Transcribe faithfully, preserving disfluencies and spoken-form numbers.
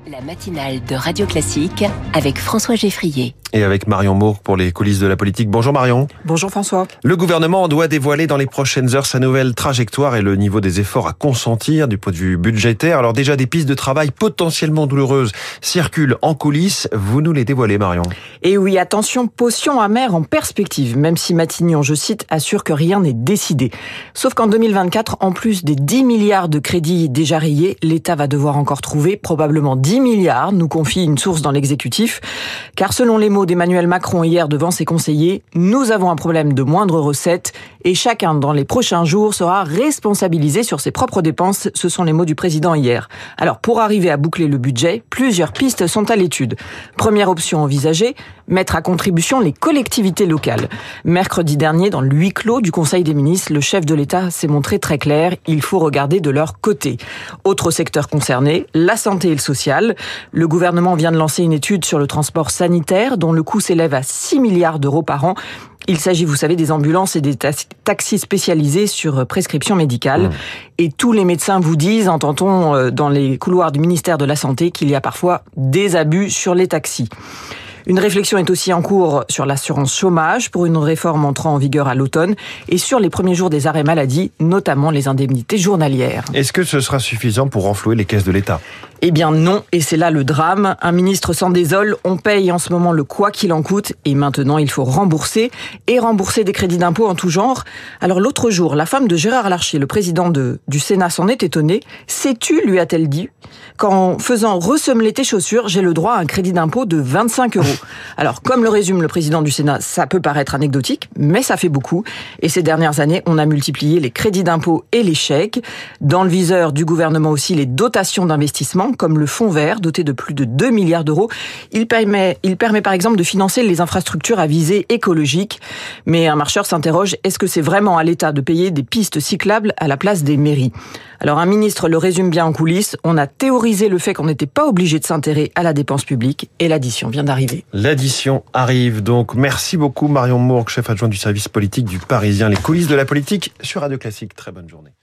La matinale de Radio Classique avec François Geffrier. Et avec Marion Mourgue pour les coulisses de la politique. Bonjour Marion. Bonjour François. Le gouvernement doit dévoiler dans les prochaines heures sa nouvelle trajectoire et le niveau des efforts à consentir du point de vue budgétaire. Alors déjà, des pistes de travail potentiellement douloureuses circulent en coulisses. Vous nous les dévoilez Marion. Et oui, attention, potion amère en perspective, même si Matignon, je cite, assure que rien n'est décidé. Sauf qu'en deux mille vingt-quatre, en plus des dix milliards de crédits déjà rayés, l'État va devoir encore trouver probablement dix milliards, nous confie une source dans l'exécutif. Car selon les mots d'Emmanuel Macron hier devant ses conseillers, nous avons un problème de moindres recettes et chacun dans les prochains jours sera responsabilisé sur ses propres dépenses. Ce sont les mots du président hier. Alors pour arriver à boucler le budget, plusieurs pistes sont à l'étude. Première option envisagée, mettre à contribution les collectivités locales. Mercredi dernier, dans le huis clos du Conseil des ministres, le chef de l'État s'est montré très clair, il faut regarder de leur côté. Autre secteur concerné, la santé et le social. Le gouvernement vient de lancer une étude sur le transport sanitaire dont le coût s'élève à six milliards d'euros par an. Il s'agit, vous savez, des ambulances et des taxis spécialisés sur prescription médicale. Mmh. Et tous les médecins vous disent, entend-on dans les couloirs du ministère de la Santé, qu'il y a parfois des abus sur les taxis. Une réflexion est aussi en cours sur l'assurance chômage pour une réforme entrant en vigueur à l'automne et sur les premiers jours des arrêts maladie, notamment les indemnités journalières. Est-ce que ce sera suffisant pour renflouer les caisses de l'État ? Eh bien non, et c'est là le drame. Un ministre s'en désole, on paye en ce moment le quoi qu'il en coûte, et maintenant il faut rembourser, et rembourser des crédits d'impôt en tout genre. Alors l'autre jour, la femme de Gérard Larcher, le président de, du Sénat, s'en est étonnée. Sais-tu, lui a-t-elle dit, qu'en faisant ressemeler tes chaussures, j'ai le droit à un crédit d'impôt de vingt-cinq euros. Alors comme le résume le président du Sénat, ça peut paraître anecdotique, mais ça fait beaucoup. Et ces dernières années, on a multiplié les crédits d'impôt et les chèques. Dans le viseur du gouvernement aussi, les dotations d'investissement, comme le fonds vert, doté de plus de deux milliards d'euros. Il permet, il permet par exemple de financer les infrastructures à visée écologique. Mais un marcheur s'interroge, est-ce que c'est vraiment à l'État de payer des pistes cyclables à la place des mairies ? Alors un ministre le résume bien en coulisses, on a théorisé le fait qu'on n'était pas obligé de s'intéresser à la dépense publique et l'addition vient d'arriver. L'addition arrive donc. Merci beaucoup Marion Mourgue, chef adjoint du service politique du Parisien. Les coulisses de la politique sur Radio Classique. Très bonne journée.